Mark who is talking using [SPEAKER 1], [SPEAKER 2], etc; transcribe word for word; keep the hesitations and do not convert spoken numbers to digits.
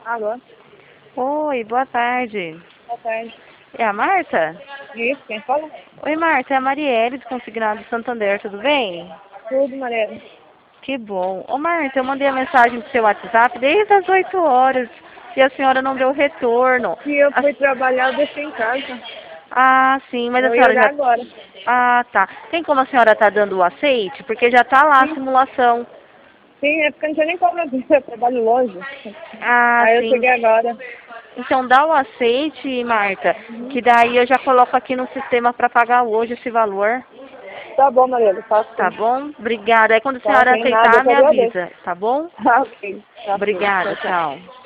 [SPEAKER 1] Alô?
[SPEAKER 2] Oi, boa tarde.
[SPEAKER 1] Boa tarde.
[SPEAKER 2] É a Marta?
[SPEAKER 1] Isso, quem fala?
[SPEAKER 2] Oi, Marta, é a Marielle, do Consignado Santander, tudo bem?
[SPEAKER 1] Tudo, Mariana.
[SPEAKER 2] Que bom. Ô, Marta, eu mandei a mensagem pro seu WhatsApp desde as oito horas e a senhora não deu retorno.
[SPEAKER 1] Se eu
[SPEAKER 2] A-
[SPEAKER 1] fui trabalhar, eu deixei em casa.
[SPEAKER 2] Ah, sim, mas a
[SPEAKER 1] Eu ia
[SPEAKER 2] senhora
[SPEAKER 1] olhar
[SPEAKER 2] já...
[SPEAKER 1] agora.
[SPEAKER 2] Ah, tá. Tem como a senhora tá dando o aceite? Porque já tá lá a
[SPEAKER 1] Sim.
[SPEAKER 2] simulação.
[SPEAKER 1] Sim, é porque eu não tinha nem como eu eu trabalho longe.
[SPEAKER 2] Ah,
[SPEAKER 1] Aí eu
[SPEAKER 2] sim.
[SPEAKER 1] cheguei agora.
[SPEAKER 2] Então dá o aceite, Marta,
[SPEAKER 1] Uhum.
[SPEAKER 2] que daí eu já coloco aqui no sistema para pagar hoje esse valor.
[SPEAKER 1] Tá bom, Mariana, faço
[SPEAKER 2] Tá
[SPEAKER 1] sim.
[SPEAKER 2] bom? Obrigada. Aí quando a
[SPEAKER 1] Tá,
[SPEAKER 2] senhora
[SPEAKER 1] sem nada, eu
[SPEAKER 2] aceitar,
[SPEAKER 1] que
[SPEAKER 2] me
[SPEAKER 1] agradeço.
[SPEAKER 2] avisa, tá bom?
[SPEAKER 1] Ah, ok. Tá bom. Tchau,
[SPEAKER 2] Obrigada,
[SPEAKER 1] tchau.
[SPEAKER 2] tchau.